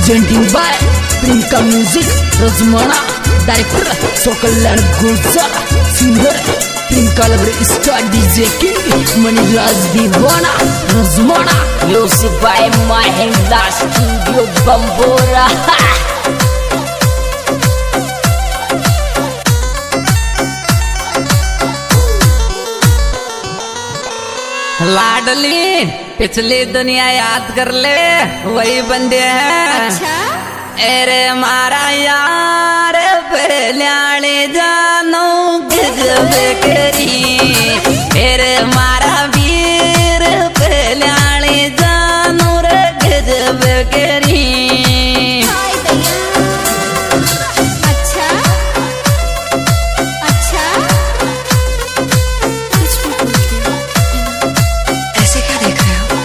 presenting by Prinka Music, Razmana, director Sokalan Gulzar, singer Prinka Lover, star DJ King, Maniraj Diwana, Razmana, music by Mahindra Studio Bambora. लाडली पिछली दुनिया याद कर ले, वही बंदे हैं। अच्छा? अरे मारा यार पहले जानो गजब करी, अरे मारा वीर पहले जानो रे गजब करी। अच्छा अच्छा ऐसे क्या देख रहे हो?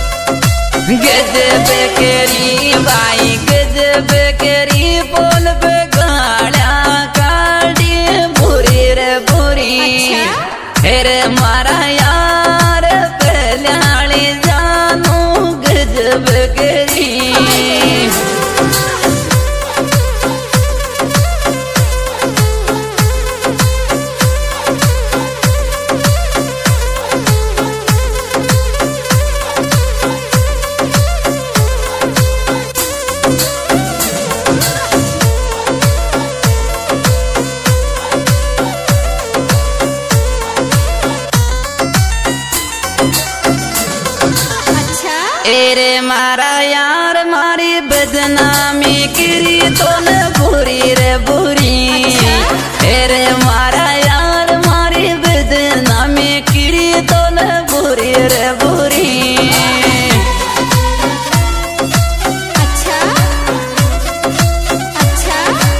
गजब करी भाई गजब करी, बोल पे गाड़ा काटी बुरी रे बुरी। अरे मारा यार पहले जानो गजब करी। एरे मारा यार मारी बदनामी करी तो न बुरी रे बुरी। एरे मारा यार मारी बदनामी करी तो न बुरी रे बुरी। अच्छा अच्छा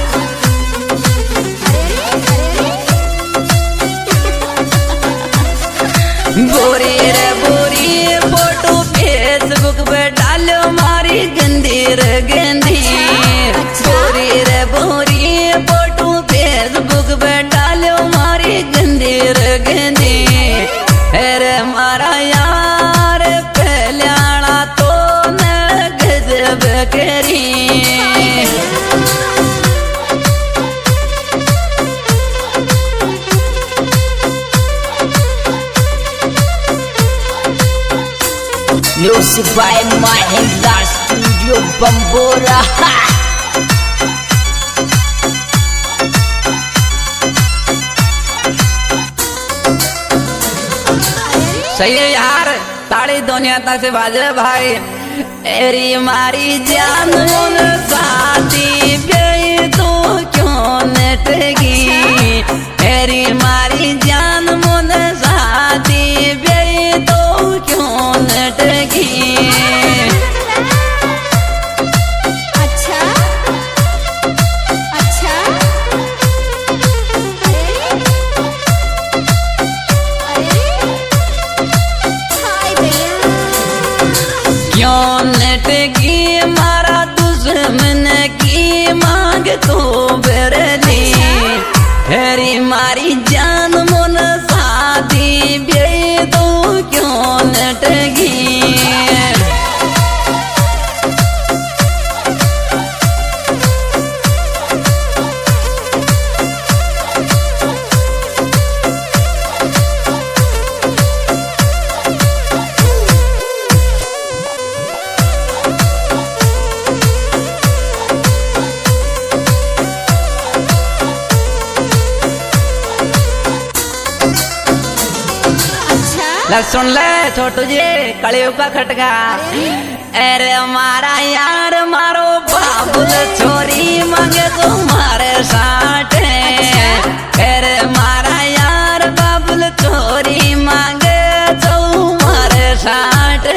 बुरी रे बुरी, फोटो फेसबुक पे डालो मारी गंदी रे गंदी। बुरी रे बुरी, फोटो फेसबुक पे डालो मारी गंदी रे गंदी। अरे मारा यार पहले आना तो न गजब करी। Music by Mahindra Studio Bambora. सही है यार, ताड़ी दुनिया तक से बाजे भाई। एरी मारी जान मुन साथी बे तो क्यों नटगी। एरी मारी जान मुन साथी बे तो क्यों नटगी। अच्छा अच्छा हाय भैया क्यों नटगी मारा दुश्मन की मांग तो बरली। हेरी मारी जान मुन साथी बे तो क्यों नटगी। सुन ले छोटू जी कलियुग का खटका। अरे हमारा यार मारो बाबुल छोरी मांगे तुम्हारे साथ। अरे मारा यार बाबुल छोरी मांगे तुम्हारे साथ।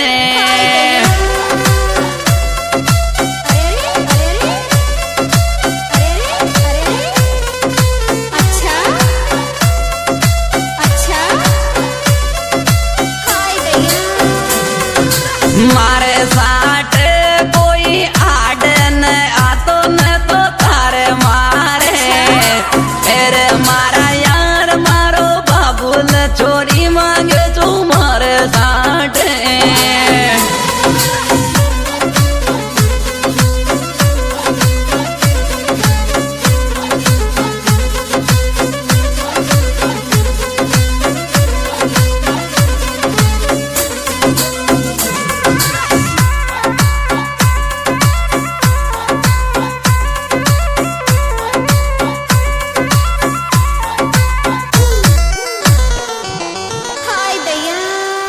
मारे साथ कोई आड़ न आतो न तो तारे मारे। अरे मारा यार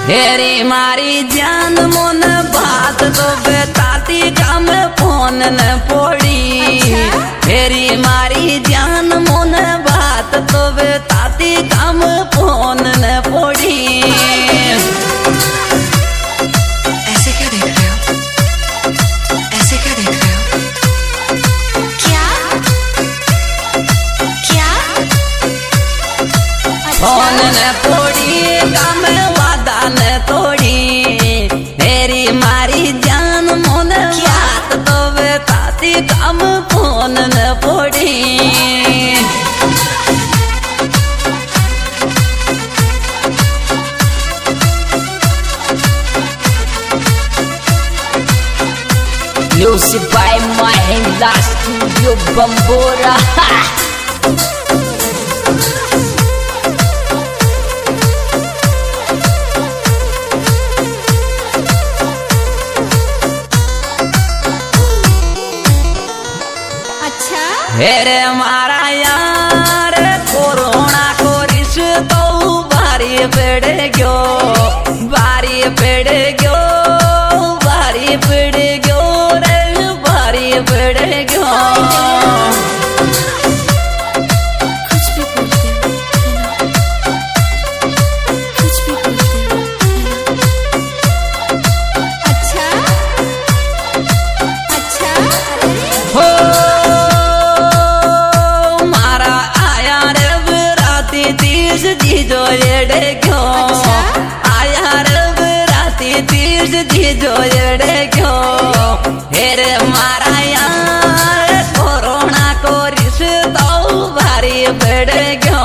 हेरी मारी जान मोन बात तो बताती काम फोन न पोड़ी। हेरी मारी जान मोन बात तो बताती काम फोन न पोड़ी। ऐसे क्या देख रहे हो? ऐसे क्या देख रहे हो? क्या क्या? फोन न पोड़ी काम वादा न तोड़ी। हेरी मारी जान मोन बात तो बताती काम फोन न पोड़ी। Music by Mahindra Studio Bambora. अच्छा हेरे मारा यार कोरोना को रिश्तो बारी पड़ गयो। बारी पड़ गयो। बारी पड़ गयो रे बारी पड़ गयो। कुछ भी बोलते हो है ना? कुछ भी बोलते हो है ना? अच्छा अच्छा हो मारा आया रे राती 30 जीजो एड़े क्यों। अच्छा? आया रे राती 30 जीजो एड़े क्यों। हेरे मारा यार कोरोना को रिश्तो भारी पड़ गयो।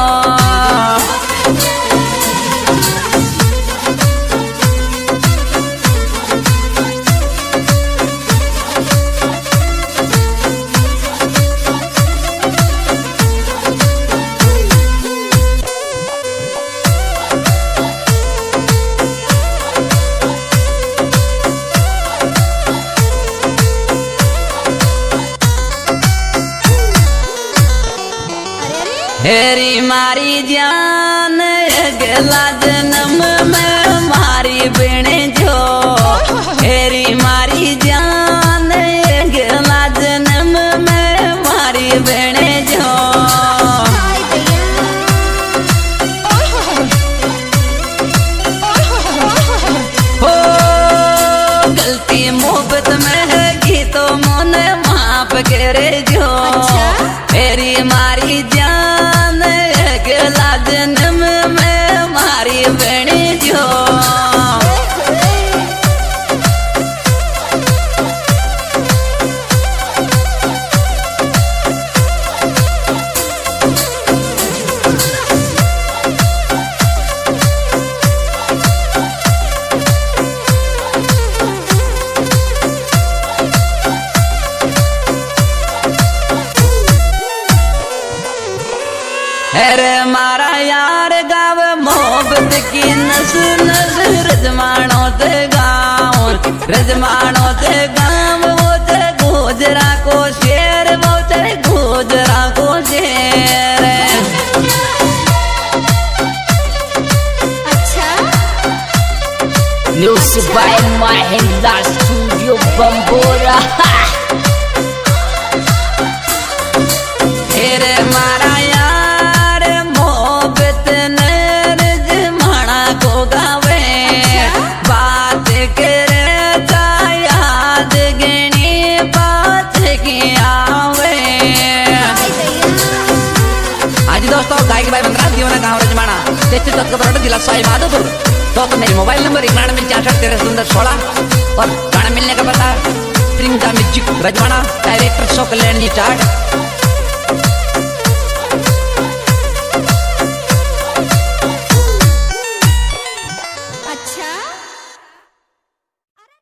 हेरी मारी जान अगला जन्म में मारी बिने जो। हेरी मारी जान अगला जन्म में मारी बिने जो। हाय भैया हो गलती मोहब्बत में है की तो मन माफ करे जो। अच्छा? हेरी मारी जान अगला जन्म में मारी बने जो। अरे मारा यार गाव मोहब्बत की नस नस रजमानो ते गाँव। रजमानो ते गाँव वो ते गुजरा को शेर वो ते गुजरा को शेर। अच्छा Music by Mahindra Studio Bambora. हेरे मारा यार मोहब्बत ने रजमाना को गावे। बात करे ता याद गणी बात की आवे। आज दोस्तों गायक भाई बंदरा जीवन गाँव रजमाना तेज तत्कबरोड जिला सवाई माधोपुर। तो मेरी मोबाइल नंबर 916413 और गाना मिलने का पता प्रियंका म्यूजिक रजमाना डायरेक्टर शो कल्याण जी चार्ट।